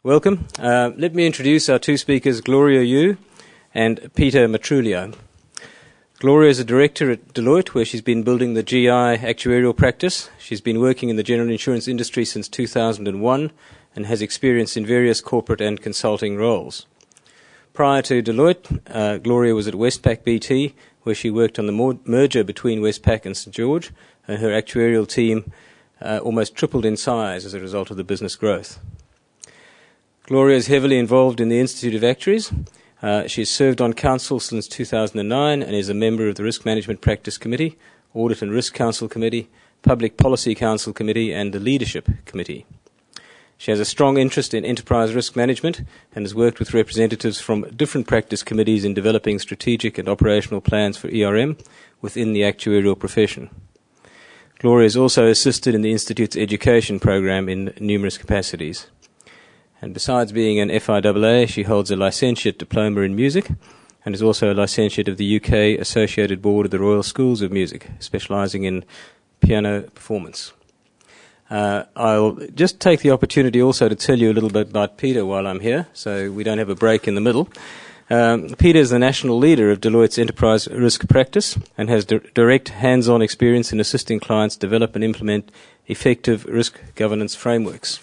Welcome. Let me introduce our two speakers, Gloria Yu and Peter Matrulio. Gloria is a director at Deloitte, where she's been building the GI actuarial practice. She's been working in the general insurance industry since 2001 and has experience in various corporate and consulting roles. Prior to Deloitte, Gloria was at Westpac BT, where she worked on the merger between Westpac and St. George, and her actuarial team almost tripled in size as a result of the business growth. Gloria is heavily involved in the Institute of Actuaries. She has served on council since 2009 and is a member of the Risk Management Practice Committee, Audit and Risk Council Committee, Public Policy Council Committee and the Leadership Committee. She has a strong interest in enterprise risk management and has worked with representatives from different practice committees in developing strategic and operational plans for ERM within the actuarial profession. Gloria has also assisted in the Institute's education program in numerous capacities. And besides being an FIAA, she holds a licentiate diploma in music and is also a licentiate of the UK Associated Board of the Royal Schools of Music, specialising in piano performance. I'll just take the opportunity also to tell you a little bit about Peter while I'm here, so we don't have a break in the middle. Peter is the national leader of Deloitte's enterprise risk practice and has direct hands-on experience in assisting clients develop and implement effective risk governance frameworks.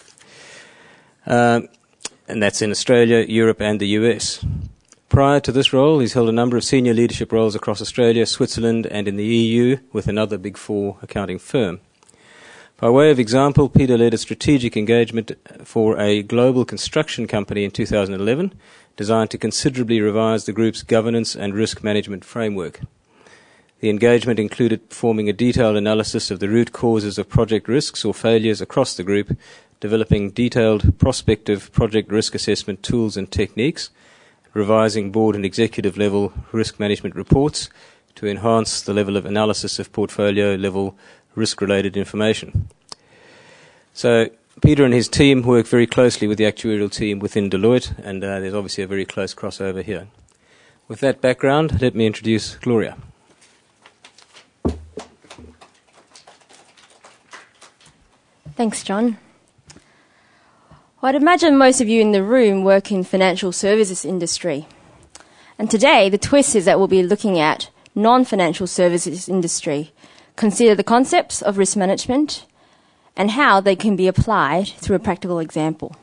And that's in Australia, Europe and the US. Prior to this role, he's held a number of senior leadership roles across Australia, Switzerland and in the EU with another Big Four accounting firm. By way of example, Peter led a strategic engagement for a global construction company in 2011, designed to considerably revise the group's governance and risk management framework. The engagement included performing a detailed analysis of the root causes of project risks or failures across the group, developing detailed prospective project risk assessment tools and techniques, revising board and executive level risk management reports to enhance the level of analysis of portfolio level risk-related information. So Peter and his team work very closely with the actuarial team within Deloitte, and there's obviously a very close crossover here. With that background, let me introduce Gloria. Thanks, John. Well, I'd imagine most of you in the room work in financial services industry. And today, the twist is that we'll be looking at non-financial services industry, consider the concepts of risk management and how they can be applied through a practical example.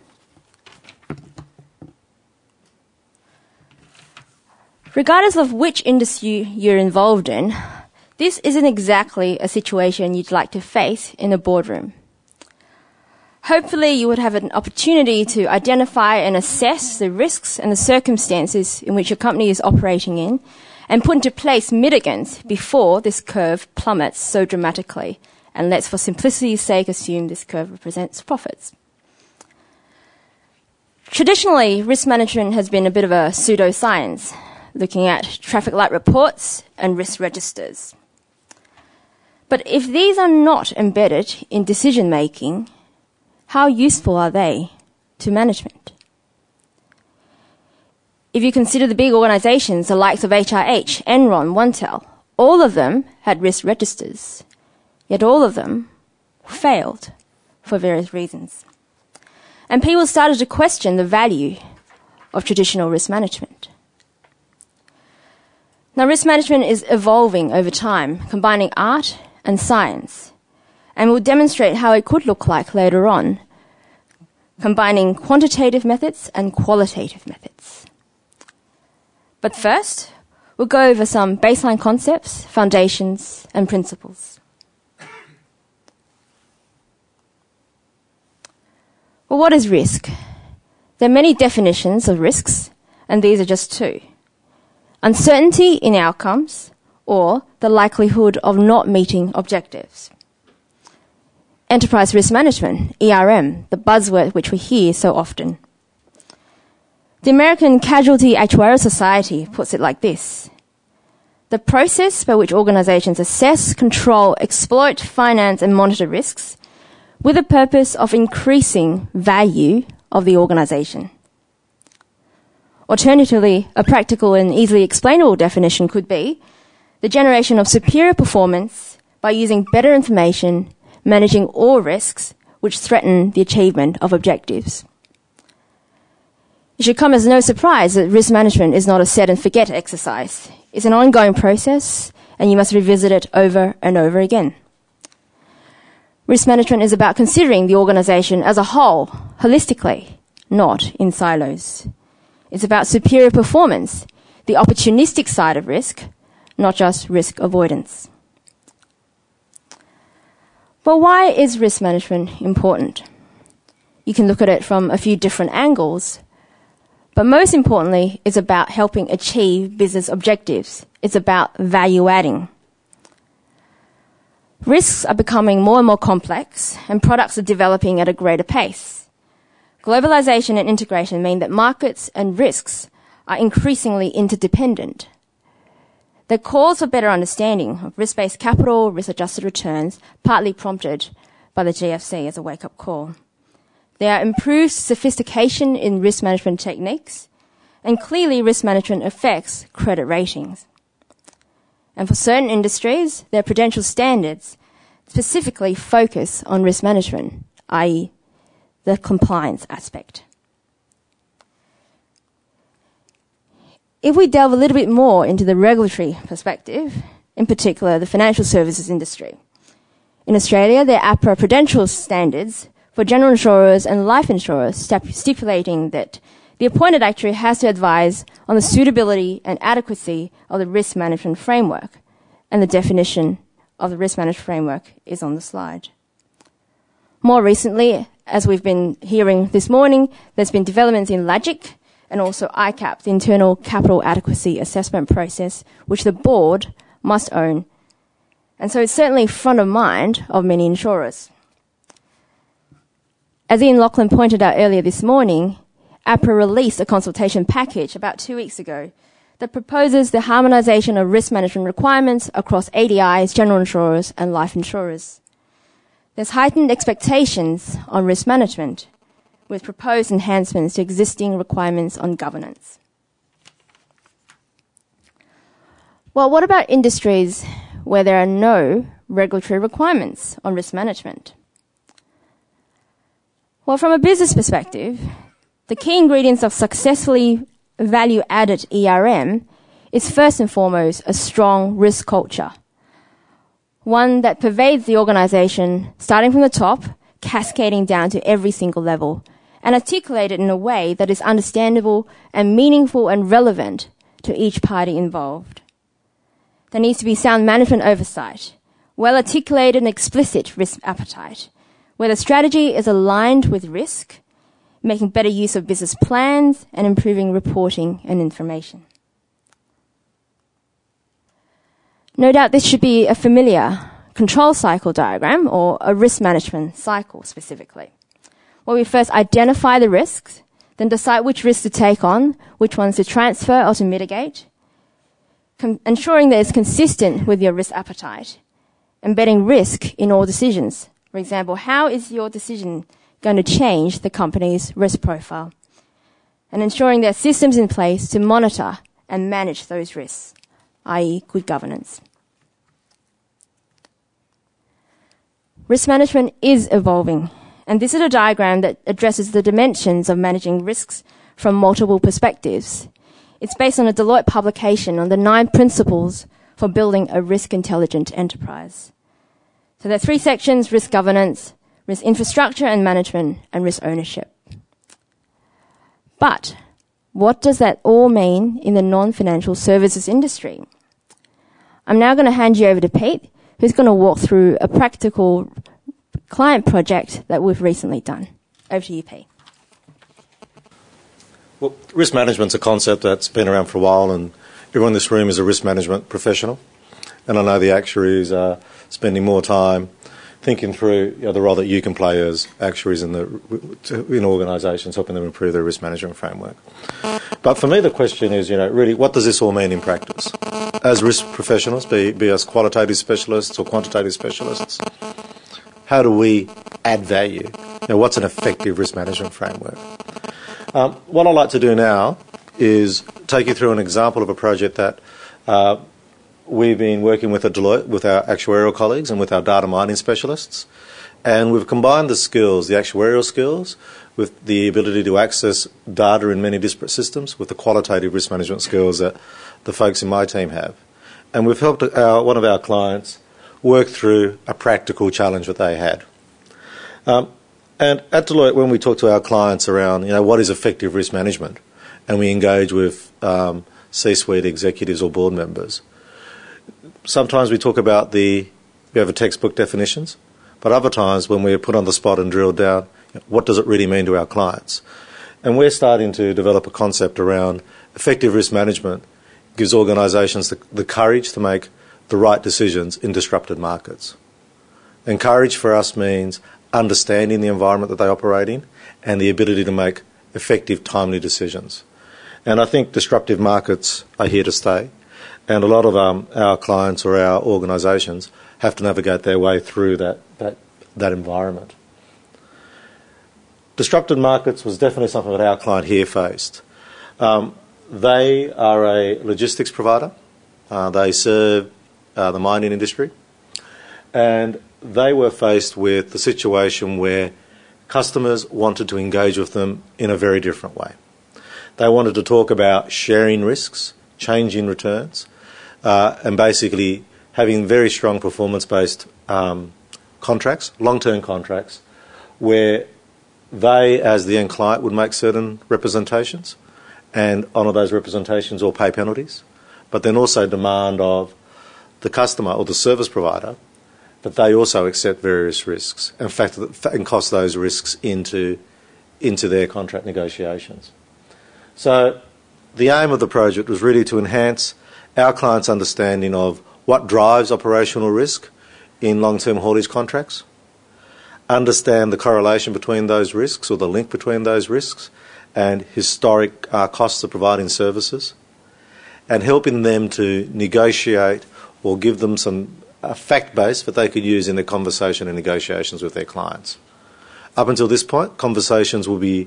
Regardless of which industry you're involved in, this isn't exactly a situation you'd like to face in a boardroom. Hopefully you would have an opportunity to identify and assess the risks and the circumstances in which your company is operating in and put into place mitigants before this curve plummets so dramatically. And let's, for simplicity's sake, assume this curve represents profits. Traditionally, risk management has been a bit of a pseudoscience, looking at traffic light reports and risk registers. But if these are not embedded in decision-making, how useful are they to management? If you consider the big organizations, the likes of HRH, Enron, OneTel, all of them had risk registers, yet all of them failed for various reasons. And people started to question the value of traditional risk management. Now, risk management is evolving over time, combining art and science, and we'll demonstrate how it could look like later on, combining quantitative methods and qualitative methods. But first, we'll go over some baseline concepts, foundations, and principles. Well, what is risk? There are many definitions of risks, and these are just two. Uncertainty in outcomes, or the likelihood of not meeting objectives. Enterprise risk management, ERM, the buzzword which we hear so often. The American Casualty Actuarial Society puts it like this: the process by which organizations assess, control, exploit, finance, and monitor risks with the purpose of increasing value of the organization. Alternatively, a practical and easily explainable definition could be the generation of superior performance by using better information, managing all risks which threaten the achievement of objectives. It should come as no surprise that risk management is not a set and forget exercise. It's an ongoing process, and you must revisit it over and over again. Risk management is about considering the organisation as a whole, holistically, not in silos. It's about superior performance, the opportunistic side of risk, not just risk avoidance. But why is risk management important? You can look at it from a few different angles, but most importantly, it's about helping achieve business objectives. It's about value adding. Risks are becoming more and more complex, and products are developing at a greater pace. Globalization and integration mean that markets and risks are increasingly interdependent. The calls for better understanding of risk-based capital, risk-adjusted returns, partly prompted by the GFC as a wake-up call. There are improved sophistication in risk management techniques, and clearly risk management affects credit ratings. And for certain industries, their prudential standards specifically focus on risk management, i.e. the compliance aspect. If we delve a little bit more into the regulatory perspective, in particular the financial services industry, in Australia there are APRA prudential standards for general insurers and life insurers stipulating that the appointed actuary has to advise on the suitability and adequacy of the risk management framework, and the definition of the risk management framework is on the slide. More recently, as we've been hearing this morning, there's been developments in LAGIC and also ICAP, the Internal Capital Adequacy Assessment process, which the board must own. And so it's certainly front of mind of many insurers. As Ian Lachlan pointed out earlier this morning, APRA released a consultation package about 2 weeks ago that proposes the harmonisation of risk management requirements across ADIs, general insurers and life insurers. There's heightened expectations on risk management with proposed enhancements to existing requirements on governance. Well, what about industries where there are no regulatory requirements on risk management? Well, from a business perspective, the key ingredients of successfully value-added ERM is first and foremost a strong risk culture, one that pervades the organisation, starting from the top, cascading down to every single level, and articulated in a way that is understandable and meaningful and relevant to each party involved. There needs to be sound management oversight, well-articulated and explicit risk appetite, where the strategy is aligned with risk, making better use of business plans and improving reporting and information. No doubt this should be a familiar control cycle diagram or a risk management cycle specifically, where we first identify the risks, then decide which risks to take on, which ones to transfer or to mitigate, ensuring that it's consistent with your risk appetite, embedding risk in all decisions. For example, how is your decision going to change the company's risk profile? And ensuring there are systems in place to monitor and manage those risks, i.e. good governance. Risk management is evolving, and this is a diagram that addresses the dimensions of managing risks from multiple perspectives. It's based on a Deloitte publication on the 9 principles for building a risk-intelligent enterprise. So there are 3 sections: risk governance, risk infrastructure and management, and risk ownership. But what does that all mean in the non-financial services industry? I'm now going to hand you over to Pete, who's going to walk through a practical client project that we've recently done. Over to you, Pete. Well, risk management's a concept that's been around for a while, and everyone in this room is a risk management professional. And I know the actuaries are spending more time thinking through the role that you can play as actuaries in organisations, helping them improve their risk management framework. But for me, the question is, really, what does this all mean in practice? As risk professionals, be us qualitative specialists or quantitative specialists, how do we add value? What's an effective risk management framework? What I'd like to do now is take you through an example of a project that we've been working with at Deloitte, with our actuarial colleagues and with our data mining specialists. And we've combined the skills, the actuarial skills, with the ability to access data in many disparate systems, with the qualitative risk management skills that the folks in my team have. And we've helped one of our clients work through a practical challenge that they had. And at Deloitte, when we talk to our clients around, what is effective risk management, and we engage with C-suite executives or board members, sometimes we talk about we have a textbook definitions, but other times when we're put on the spot and drilled down, what does it really mean to our clients? And we're starting to develop a concept around effective risk management gives organisations the courage to make the right decisions in disrupted markets. And courage for us means understanding the environment that they operate in and the ability to make effective, timely decisions. And I think disruptive markets are here to stay. And a lot of our clients or our organisations have to navigate their way through that environment. Disrupted markets was definitely something that our client here faced. They are a logistics provider. They serve the mining industry. And they were faced with the situation where customers wanted to engage with them in a very different way. They wanted to talk about sharing risks, changing returns, and basically having very strong performance-based contracts, long-term contracts, where they, as the end client, would make certain representations and honour those representations or pay penalties, but then also demand of the customer or the service provider that they also accept various risks and cost those risks into their contract negotiations. So the aim of the project was really to enhance our clients' understanding of what drives operational risk in long-term haulage contracts, understand the correlation between those risks or the link between those risks and historic costs of providing services, and helping them to negotiate or give them some fact base that they could use in their conversation and negotiations with their clients. Up until this point, conversations will be,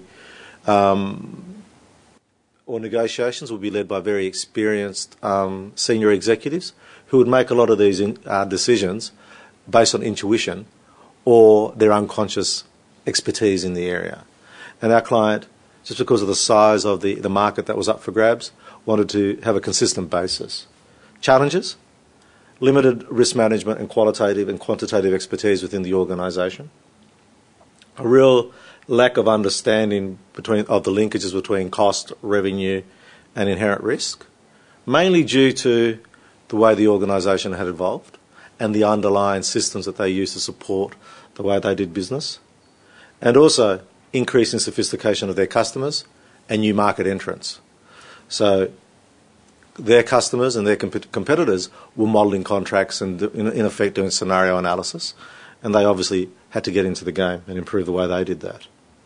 or negotiations will be led by very experienced senior executives who would make a lot of these decisions based on intuition or their unconscious expertise in the area. And our client, just because of the size of the market that was up for grabs, wanted to have a consistent basis. Challenges: limited risk management and qualitative and quantitative expertise within the organisation. A real lack of understanding of the linkages between cost, revenue and inherent risk, mainly due to the way the organisation had evolved and the underlying systems that they used to support the way they did business, and also increasing sophistication of their customers and new market entrants. So their customers and their competitors were modelling contracts and in effect doing scenario analysis, and they obviously had to get into the game and improve the way they did that.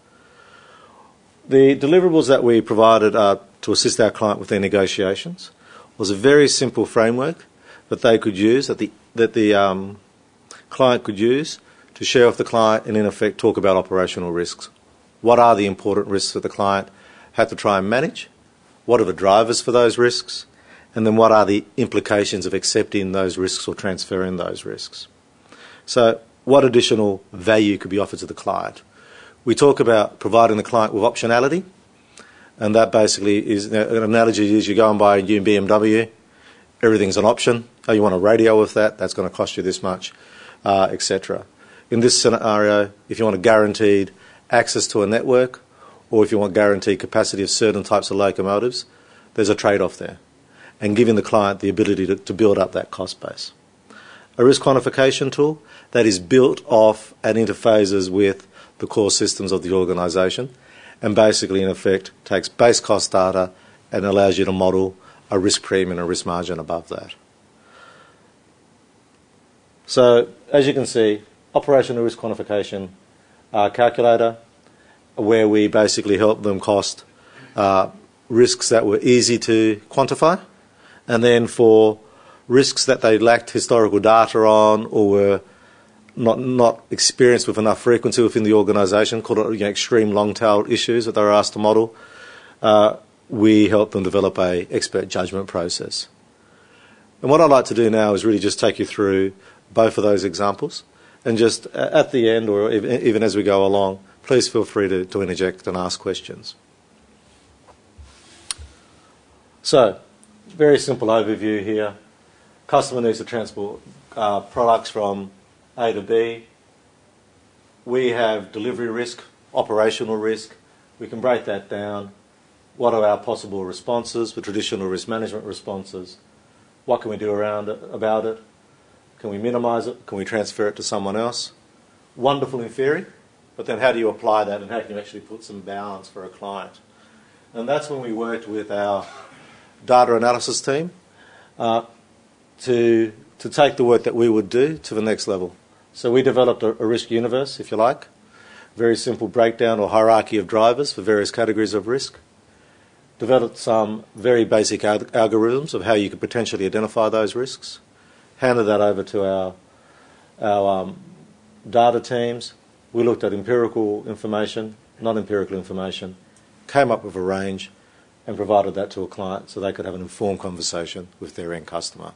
The deliverables that we provided to assist our client with their negotiations was a very simple framework that they could use, that the client could use to share with the client and in effect talk about operational risks. What are the important risks that the client had to try and manage? What are the drivers for those risks? And then what are the implications of accepting those risks or transferring those risks? So what additional value could be offered to the client? We talk about providing the client with optionality, and that basically is, an analogy is you go and buy a new BMW, everything's an option. Oh, you want a radio with that? That's going to cost you this much, etc. In this scenario, if you want a guaranteed access to a network, or if you want guaranteed capacity of certain types of locomotives, there's a trade-off there, and giving the client the ability to build up that cost base. A risk quantification tool that is built off and interfaces with the core systems of the organisation, and basically in effect takes base cost data and allows you to model a risk premium and a risk margin above that. So as you can see, operational risk quantification calculator, where we basically help them cost risks that were easy to quantify, and then for risks that they lacked historical data on or were not experienced with enough frequency within the organisation, called extreme long-tailed issues that they were asked to model, we help them develop a expert judgment process. And what I'd like to do now is really just take you through both of those examples, and just at the end, or even as we go along, please feel free to interject and ask questions. So, very simple overview here. Customer needs to transport products from A to B. We have delivery risk, operational risk. We can break that down. What are our possible responses, the traditional risk management responses? What can we do about it? Can we minimise it? Can we transfer it to someone else? Wonderful in theory, but then how do you apply that and how can you actually put some balance for a client? And that's when we worked with our data analysis team to take the work that we would do to the next level. So we developed a risk universe, if you like, very simple breakdown or hierarchy of drivers for various categories of risk. Developed some very basic algorithms of how you could potentially identify those risks. Handed that over to our data teams. We looked at empirical information, non-empirical information, came up with a range and provided that to a client so they could have an informed conversation with their end customer.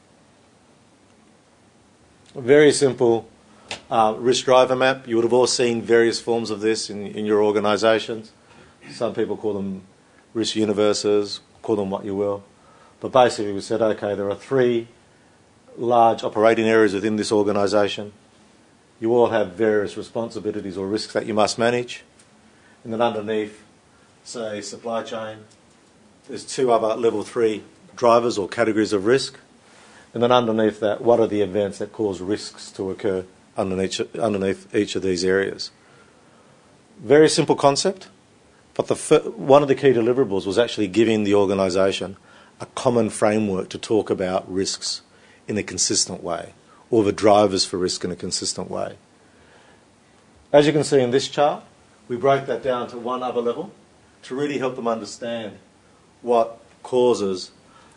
A very simple risk driver map. You would have all seen various forms of this in your organisations. Some people call them risk universes, call them what you will. But basically we said, okay, there are 3 large operating areas within this organisation. You all have various responsibilities or risks that you must manage. And then underneath, say, supply chain, there's 2 other level 3 drivers or categories of risk. And then underneath that, what are the events that cause risks to occur underneath each of these areas? Very simple concept. But one of the key deliverables was actually giving the organisation a common framework to talk about risks in a consistent way, or the drivers for risk in a consistent way. As you can see in this chart, we broke that down to one other level to really help them understand what causes,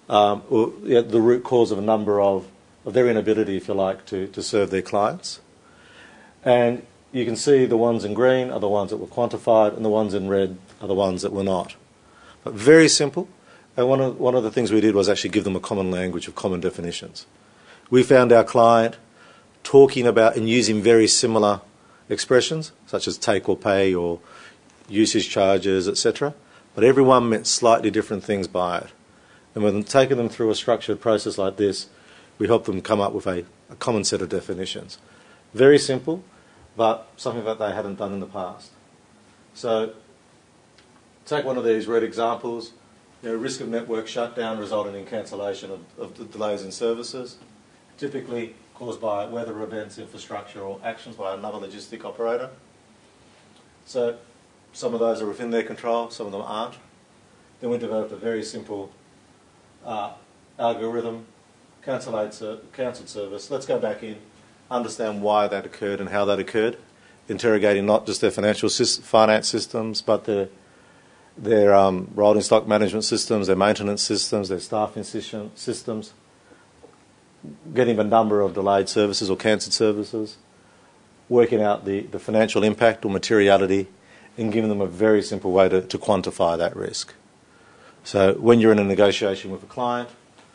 the root cause of a number of their inability, if you like, to serve their clients. And you can see the ones in green are the ones that were quantified and the ones in red are the ones that were not. But very simple. And one of the things we did was actually give them a common language of common definitions. We found our client talking about and using very similar expressions, such as take or pay or usage charges, etc. But everyone meant slightly different things by it. And when taking them through a structured process like this, we helped them come up with a common set of definitions. Very simple, but something that they hadn't done in the past. So, take one of these red examples. Risk of network shutdown resulting in cancellation of delays in services, typically caused by weather events, infrastructure, or actions by another logistic operator. So, some of those are within their control, some of them aren't. Then we developed a very simple algorithm, cancelled service. Let's go back in, understand why that occurred and how that occurred, interrogating not just their finance systems, but their rolling stock management systems, their maintenance systems, their staffing systems, getting the number of delayed services or cancelled services, working out the financial impact or materiality, and giving them a very simple way to quantify that risk. So when you're in a negotiation with a client,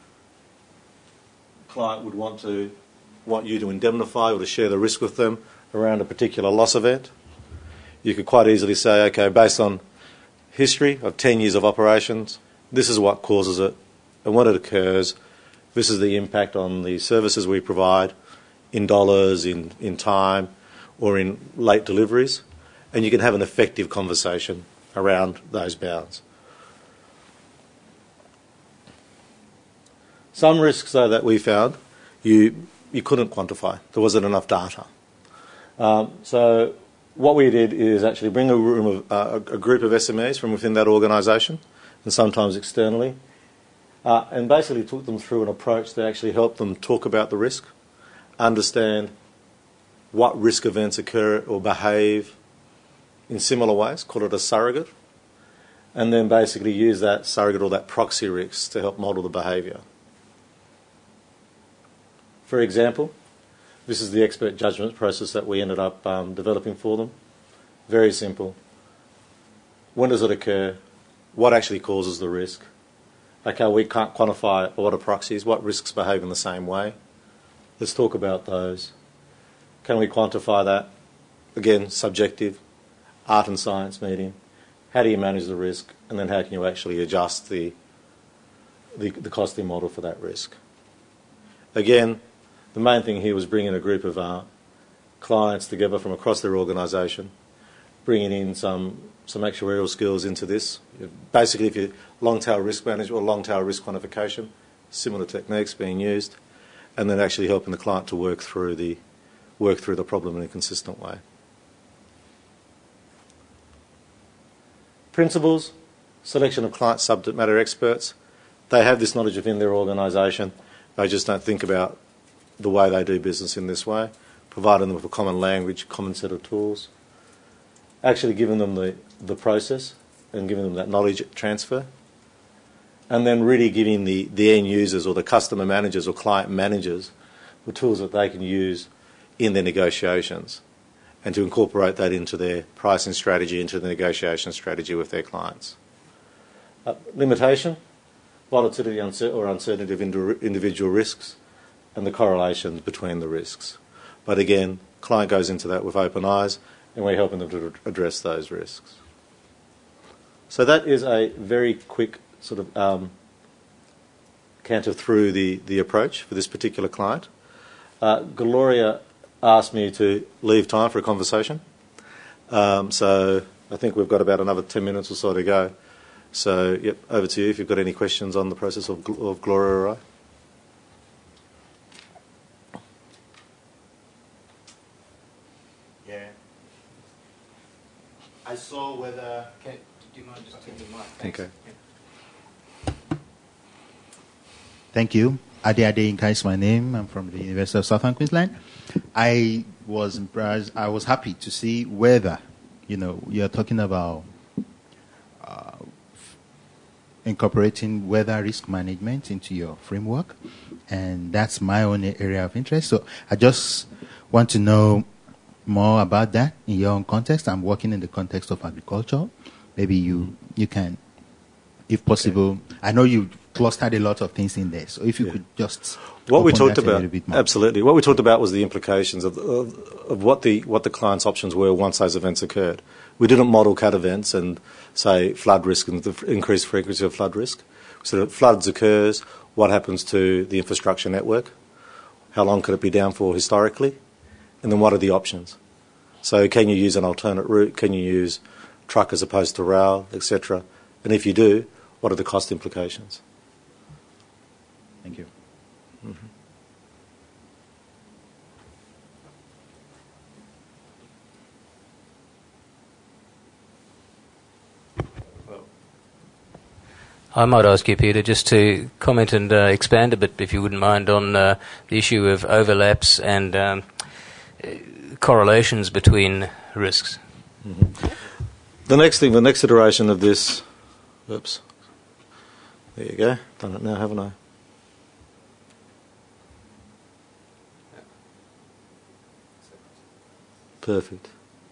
the client would want you to indemnify or to share the risk with them around a particular loss event. You could quite easily say, okay, based on history of 10 years of operations, this is what causes it, and when it occurs, this is the impact on the services we provide in dollars, in time, or in late deliveries, and you can have an effective conversation around those bounds. Some risks, though, that we found, you couldn't quantify. There wasn't enough data. So what we did is actually bring a group of SMEs from within that organisation, and sometimes externally, and basically took them through an approach that actually helped them talk about the risk, understand what risk events occur or behave in similar ways, call it a surrogate, and then basically use that surrogate or that proxy risk to help model the behaviour. For example, this is the expert judgment process that we ended up developing for them. Very simple. When does it occur? What actually causes the risk? Okay, we can't quantify a lot of proxies. What risks behave in the same way? Let's talk about those. Can we quantify that? Again, subjective. art and science meeting. How do you manage the risk? And then how can you actually adjust the costing model for that risk? Again, the main thing here was bringing a group of clients together from across their organisation, bringing in some actuarial skills into this. Basically, if you long-tail risk management or long-tail risk quantification, similar techniques being used, and then actually helping the client to work through the problem in a consistent way. Principles, selection of client subject matter experts. They have this knowledge within their organisation. They just don't think about the way they do business in this way. Providing them with a common language, common set of tools. Actually giving them the process and giving them that knowledge transfer. And then really giving the end users or the customer managers or client managers the tools that they can use in their negotiations and to incorporate that into their pricing strategy, into the negotiation strategy with their clients. Limitation, volatility or uncertainty of individual risks and the correlations between the risks. But again, client goes into that with open eyes and we're helping them to address those risks. So that is a very quick sort of canter through the approach for this particular client. Gloria asked me to leave time for a conversation. So I think we've got about another 10 minutes or so to go. So, yep, over to you if you've got any questions on the process of Gloria or I. Yeah. I saw whether... Okay. Do you mind just taking the mic? Thanks. Okay. Yeah. Thank you. Ade Adeyinka is my name. I'm from the University of Southern Queensland. I was impressed. I was happy to see whether, you're talking about incorporating weather risk management into your framework, and that's my own area of interest. So I just want to know more about that in your own context. I'm working in the context of agriculture. Maybe you can, if possible. Okay. I know you clustered a lot of things in there, so if you could just what we talked a about little bit more. Absolutely. What we talked about was the implications of what the client's options were once those events occurred. We didn't model cat events and say flood risk and the increased frequency of flood risk. So if floods occurs, what happens to the infrastructure network? How long could it be down for historically? And then what are the options? So can you use an alternate route? Can you use truck as opposed to rail, etc.? And if you do, what are the cost implications? Thank you. Mm-hmm. I might ask you, Peter, just to comment and expand a bit, if you wouldn't mind, on the issue of overlaps and correlations between risks. Mm-hmm. The next iteration of this, oops, there you go, done it now, haven't I? Perfect.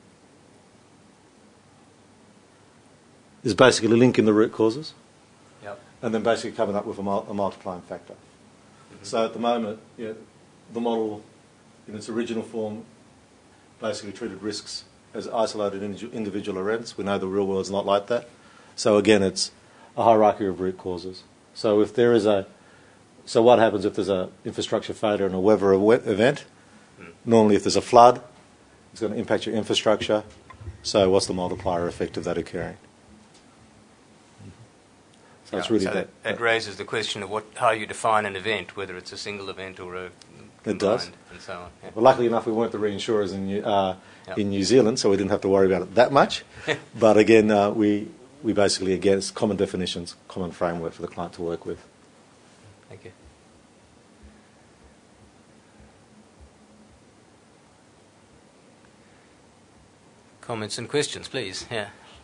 Is basically linking the root causes. And then basically coming up with a multiplying factor. Mm-hmm. So at the moment, the model in its original form basically treated risks as isolated individual events. We know the real world's not like that. So again, it's a hierarchy of root causes. So if there is so what happens if there's an infrastructure failure and a weather event? Normally if there's a flood, it's going to impact your infrastructure. So what's the multiplier effect of that occurring? So it's really that raises the question of how you define an event, whether it's a single event or a combined, it does. And so on. Yeah. Well, luckily enough, we weren't the reinsurers in New Zealand, so we didn't have to worry about it that much. But again, we basically, again, it's common definitions, common framework for the client to work with. Thank you. Comments and questions, please. Yeah.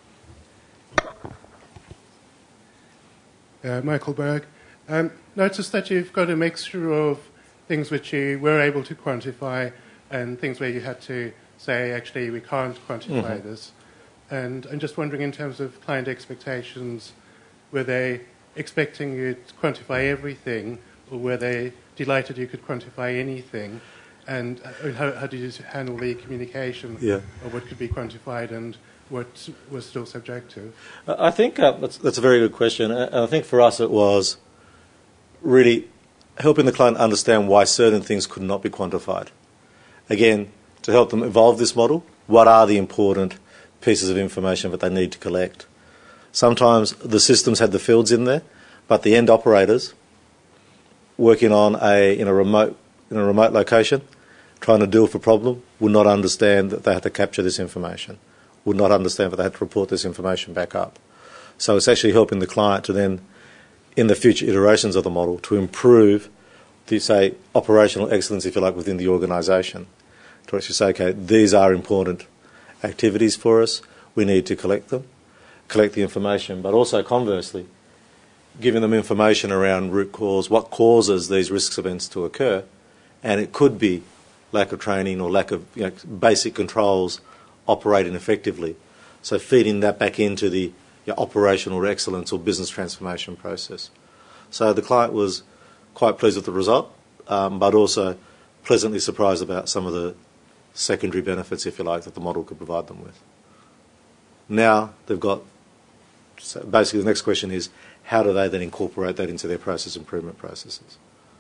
Michael Berg. Notice that you've got a mixture of things which you were able to quantify and things where you had to say, actually, we can't quantify this. And I'm just wondering, in terms of client expectations, were they expecting you to quantify everything, or were they delighted you could quantify anything? And how did you handle the communication of what could be quantified and what was still subjective? I think that's a very good question. And I think for us it was really helping the client understand why certain things could not be quantified. Again, to help them evolve this model, what are the important pieces of information that they need to collect? Sometimes the systems had the fields in there, but the end operators working on in a remote location, trying to deal with a problem, would not understand that they had to capture this information, would not understand that they had to report this information back up. So it's actually helping the client to then, in the future iterations of the model, to improve the, say, operational excellence, if you like, within the organisation. To actually say, okay, these are important activities for us, we need to collect them, collect the information, but also conversely, giving them information around root cause, what causes these risk events to occur, and it could be lack of training or lack of basic controls operating effectively. So feeding that back into the operational excellence or business transformation process. So the client was quite pleased with the result, but also pleasantly surprised about some of the secondary benefits, if you like, that the model could provide them with. Now they've got, so basically the next question is, how do they then incorporate that into their process improvement processes?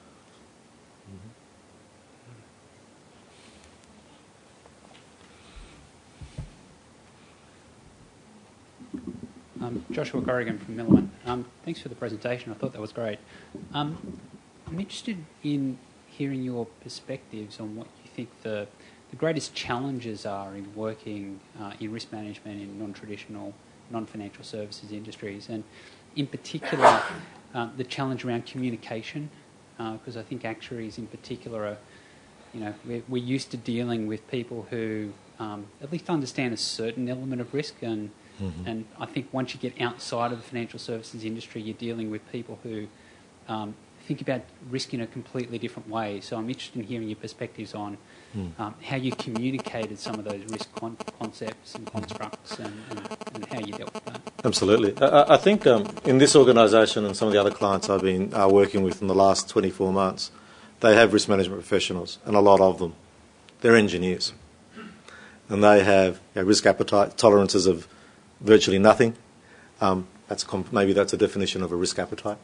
Joshua Corrigan from Milliman. Thanks for the presentation. I thought that was great. I'm interested in hearing your perspectives on what you think the greatest challenges are in working in risk management in non-traditional, non-financial services industries, and in particular the challenge around communication, because I think actuaries in particular are, we're used to dealing with people who at least understand a certain element of risk, and I think once you get outside of the financial services industry, you're dealing with people who think about risk in a completely different way. So I'm interested in hearing your perspectives on how you communicated some of those risk concepts and constructs and how you dealt with that. Absolutely. I think in this organisation and some of the other clients I've been working with in the last 24 months, they have risk management professionals, and a lot of them. They're engineers. And they have risk appetite, tolerances of virtually nothing. Maybe that's a definition of a risk appetite.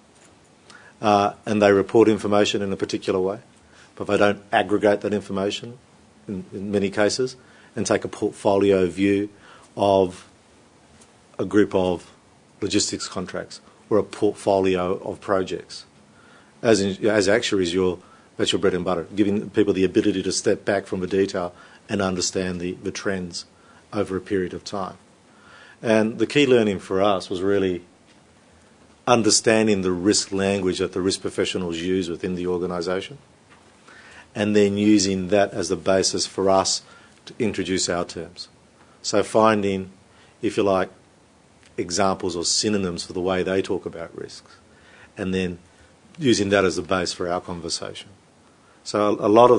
And they report information in a particular way, but they don't aggregate that information in many cases and take a portfolio view of a group of logistics contracts or a portfolio of projects. As actuaries, that's your bread and butter, giving people the ability to step back from the detail and understand the trends over a period of time. And the key learning for us was really understanding the risk language that the risk professionals use within the organisation, and then using that as the basis for us to introduce our terms. So finding, if you like, examples or synonyms for the way they talk about risks, and then using that as the base for our conversation. So a lot of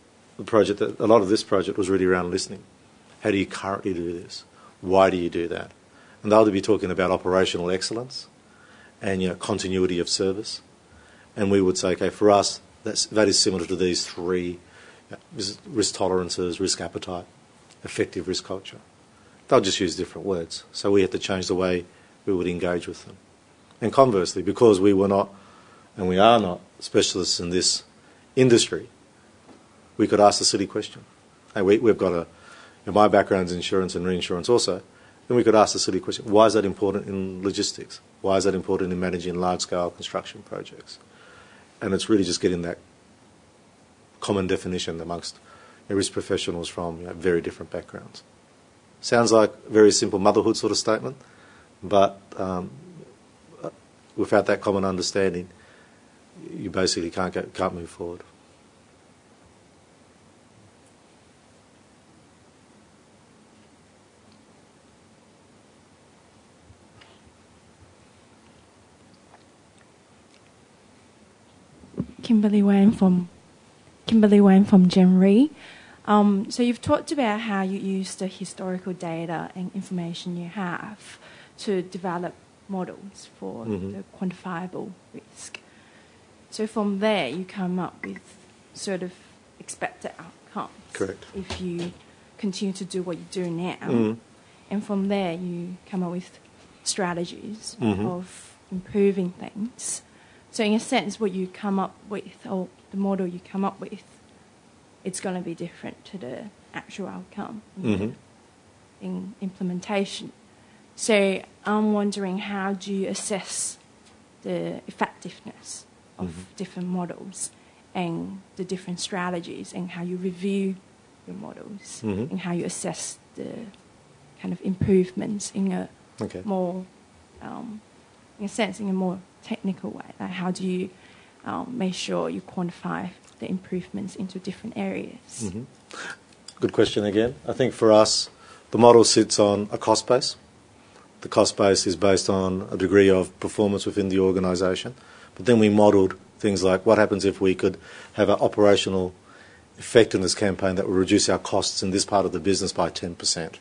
this project was really around listening. How do you currently do this? Why do you do that? And they'll be talking about operational excellence and continuity of service. And we would say, okay, for us, that is similar to these three: risk tolerances, risk appetite, effective risk culture. They'll just use different words. So we had to change the way we would engage with them. And conversely, because we were not, and we are not, specialists in this industry, we could ask the silly question. And we've got my background's insurance and reinsurance also, and we could ask the silly question, why is that important in logistics? Why is that important in managing large-scale construction projects? And it's really just getting that common definition amongst risk professionals from very different backgrounds. Sounds like a very simple motherhood sort of statement, but without that common understanding, you basically can't move forward. Kimberly Wan from Genre. So you've talked about how you use the historical data and information you have to develop models for the quantifiable risk. So from there, you come up with sort of expected outcomes. Correct. If you continue to do what you do now. and from there you come up with strategies Mhm. of improving things. So in a sense, what you come up with, or the model you come up with, it's going to be different to the actual outcome Mhm. in implementation. So I'm wondering, how do you assess the effectiveness of different models and the different strategies, and how you review your models, Mhm. and how you assess the kind of improvements in a Okay. more, in a sense, in a more technical way? Like, how do you make sure you quantify the improvements into different areas? Mhm. Good question again. I think for us, the model sits on a cost base. The cost base is based on a degree of performance within the organisation. But then we modelled things like what happens if we could have an operational effectiveness campaign that will reduce our costs in this part of the business by 10%.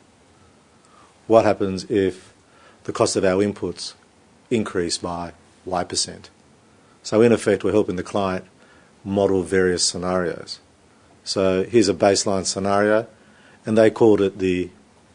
What happens if the cost of our inputs increase by Y%? So in effect, we're helping the client model various scenarios. So here's a baseline scenario, and they called it the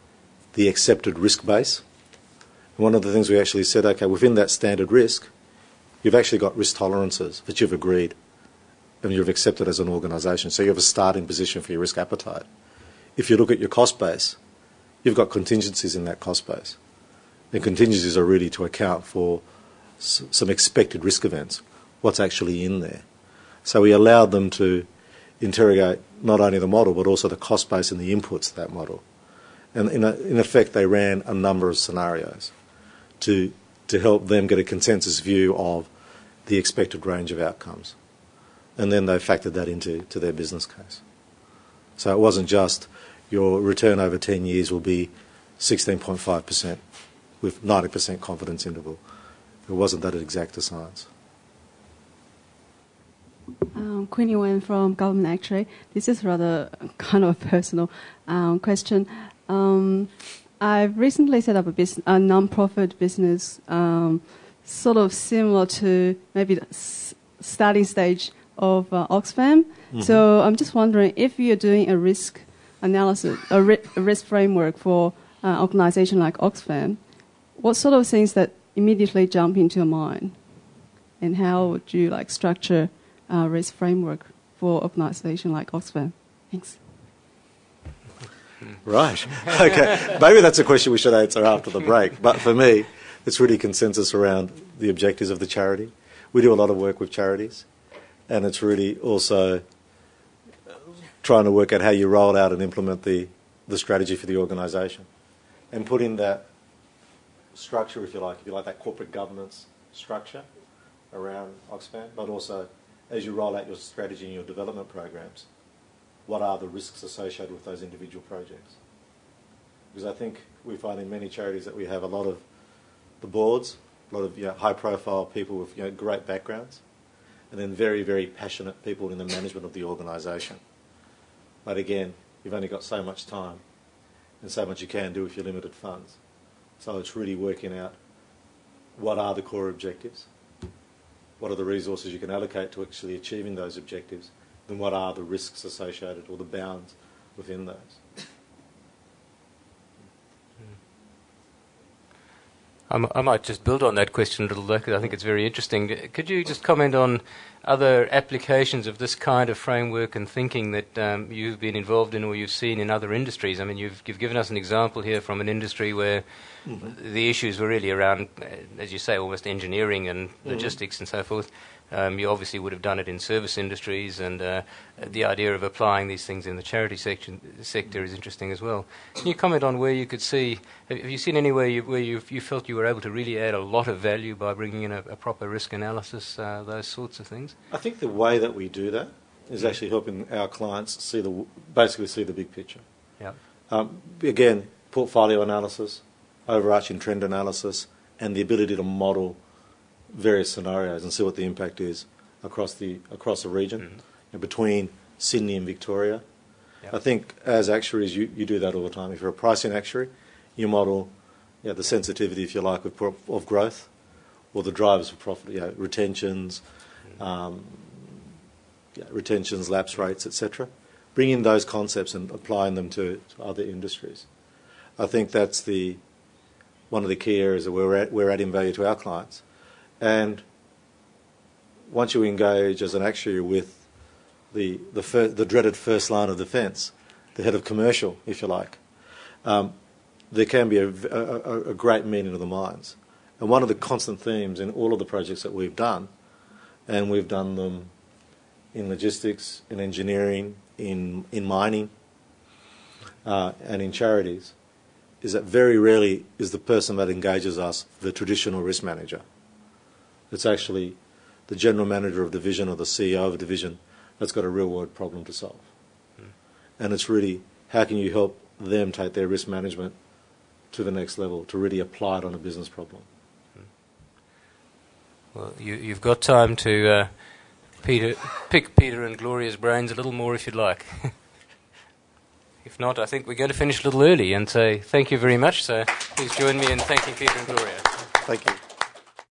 accepted risk base. And one of the things we actually said, okay, within that standard risk, you've actually got risk tolerances that you've agreed and you've accepted as an organisation. So you have a starting position for your risk appetite. If you look at your cost base, you've got contingencies in that cost base. And contingencies are really to account for some expected risk events, what's actually in there. So we allowed them to interrogate not only the model but also the cost base and the inputs to that model. And in effect, they ran a number of scenarios to help them get a consensus view of the expected range of outcomes. And then they factored that into their business case. So it wasn't just your return over 10 years will be 16.5% with 90% confidence interval. It wasn't that exact a science. Queenie Wen from Government Actuary. This is rather kind of a personal question. I've recently set up a non-profit business, sort of similar to maybe the starting stage of Oxfam. Mm-hmm. So I'm just wondering if you're doing a risk analysis, a risk framework for an organisation like Oxfam, what sort of things that immediately jump into your mind, and how would you structure a risk framework for an organisation like Oxfam? Thanks. Right. Okay. Maybe that's a question we should answer after the break. But for me, it's really consensus around the objectives of the charity. We do a lot of work with charities, and it's really also trying to work out how you roll out and implement the strategy for the organisation, and put in that structure, if you like that corporate governance structure around Oxfam, but also as you roll out your strategy and your development programs, what are the risks associated with those individual projects? Because I think we find in many charities that we have a lot of the boards, a lot of high-profile people with great backgrounds, and then very, very passionate people in the management of the organisation. But again, you've only got so much time and so much you can do with your limited funds. So it's really working out what are the core objectives, what are the resources you can allocate to actually achieving those objectives, then what are the risks associated or the bounds within those. I might just build on that question a little bit because I think it's very interesting. Could you just comment on other applications of this kind of framework and thinking that you've been involved in or you've seen in other industries? I mean, you've given us an example here from an industry where the issues were really around, as you say, almost engineering and logistics and so forth. You obviously would have done it in service industries, and the idea of applying these things in the charity sector is interesting as well. Can you comment on where you could see, have you seen anywhere where you felt you were able to really add a lot of value by bringing in a proper risk analysis, those sorts of things? I think the way that we do that is actually helping our clients basically see the big picture. Yeah. Again, portfolio analysis, overarching trend analysis, and the ability to model various scenarios and see what the impact is across the region, between Sydney and Victoria. Yep. I think as actuaries you do that all the time. If you're a pricing actuary, you model the sensitivity, if you like, of growth or the drivers of profit, retentions, lapse rates, etc. Bring in those concepts and applying them to other industries. I think that's one of the key areas that we're adding value to our clients. And once you engage as an actuary with the dreaded first line of defence, the head of commercial, if you like, there can be a great meeting of the minds. And one of the constant themes in all of the projects that we've done, and we've done them in logistics, in engineering, in mining, and in charities, is that very rarely is the person that engages us the traditional risk manager. It's actually the general manager of division or the CEO of a division that's got a real-world problem to solve. And it's really, how can you help them take their risk management to the next level, to really apply it on a business problem? Well, you've got time to pick Peter and Gloria's brains a little more if you'd like. If not, I think we're going to finish a little early and say thank you very much. So please join me in thanking Peter and Gloria. Thank you.